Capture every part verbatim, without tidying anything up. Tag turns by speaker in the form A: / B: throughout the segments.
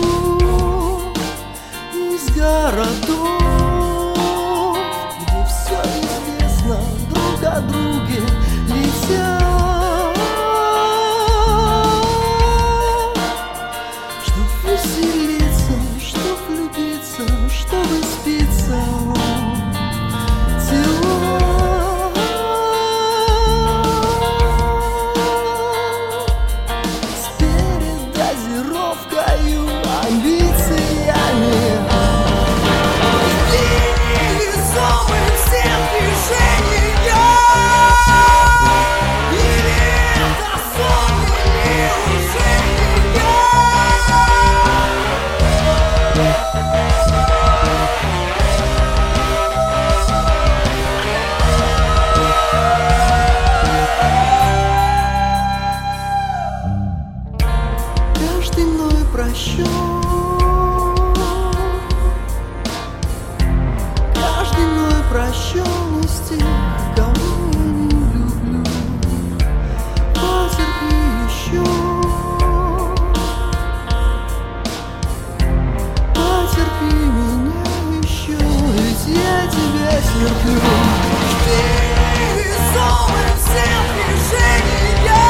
A: из городов, где все известно, друг о друге летят, чтоб веселиться, чтоб влюбиться, чтобы спиться. Каждый мной прощен, каждый мной прощен из тех, кого я не люблю. Потерпи еще, потерпи меня еще, ведь я тебя терплю. Ты весомый всем движениям.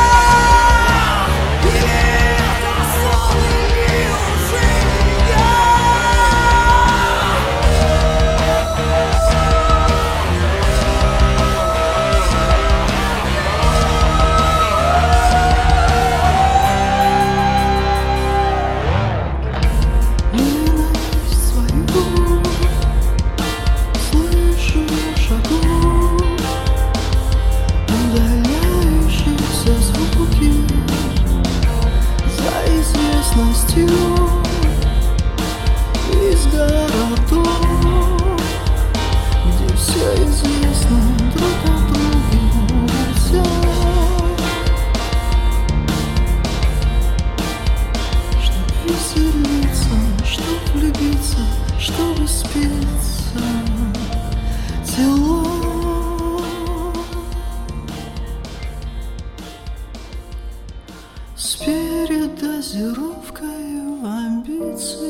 A: Из городов, где все известно, друг о друге летят, чтоб веселиться, чтоб влюбиться, чтобы спеться. Тела с передозировкой амбиций.